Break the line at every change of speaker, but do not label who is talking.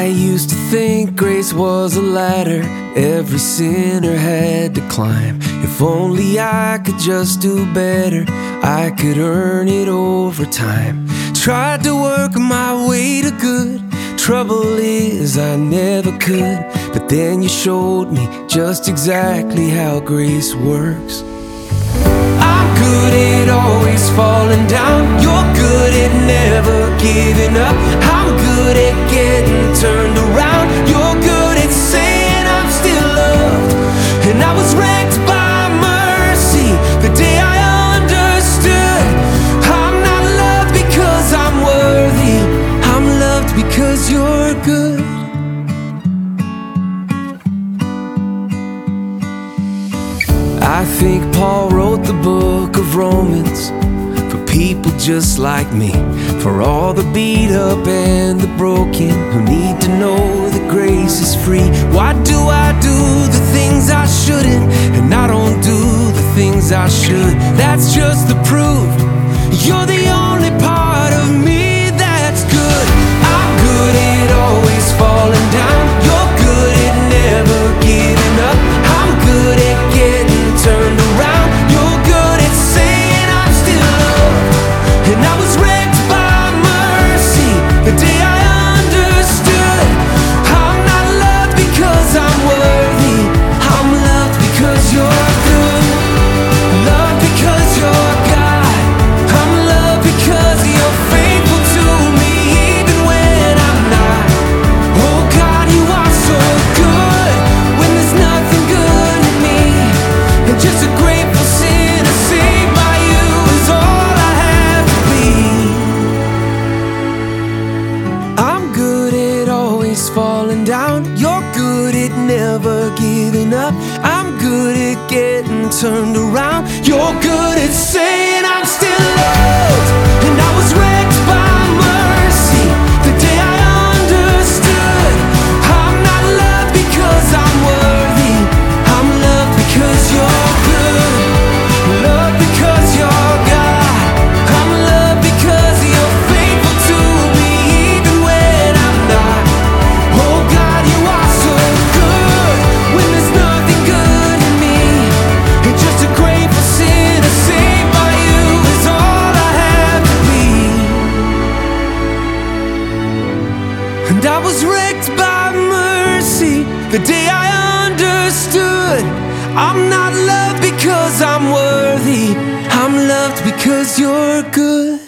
I used to think grace was a ladder every sinner had to climb. If only I could just do better, I could earn it over time. Tried to work my way to good, trouble is I never could. But then you showed me just exactly how grace works. I'm good at always falling down, you're good at never giving up. I'm good at getting turned around, you're good at saying I'm still loved. And I was wrecked by mercy the day I understood I'm not loved because I'm worthy, I'm loved because you're good. I think Paul wrote the book of Romans for people just like me, for all the beat up and the broken who need to know that grace is free. Why do I do the things I shouldn't, and I don't do the things I should? That's just the proof you're the only part of me that's good. I'm good at always falling down, you're good at never giving up. I'm good at getting turned around, you're good at saying I'm still loved. And I was wrecked by mercy the day I understood I'm not loved because I'm worthy, I'm loved because you're good. Loved because you're God, I'm loved because you're faithful to me even when I'm not. Oh God, you are so good when there's nothing good in me, and just a grateful sinner saved by you is all I have to be. I'm good at always falling down, you're good at never giving up. I'm good at getting turned around, you're good at saying I'm still loved. And I was wrecked by mercy the day I understood I'm not loved because I'm worthy, I'm loved because you're good. Loved because you're God, I'm loved because you're faithful to me even when I'm not. Oh God, you are so good when there's nothing good in me, and just a grateful sinner saved by you is all I have to be. And I was wrecked by mercy the day I understood I'm not loved because I'm worthy, I'm loved because you're good.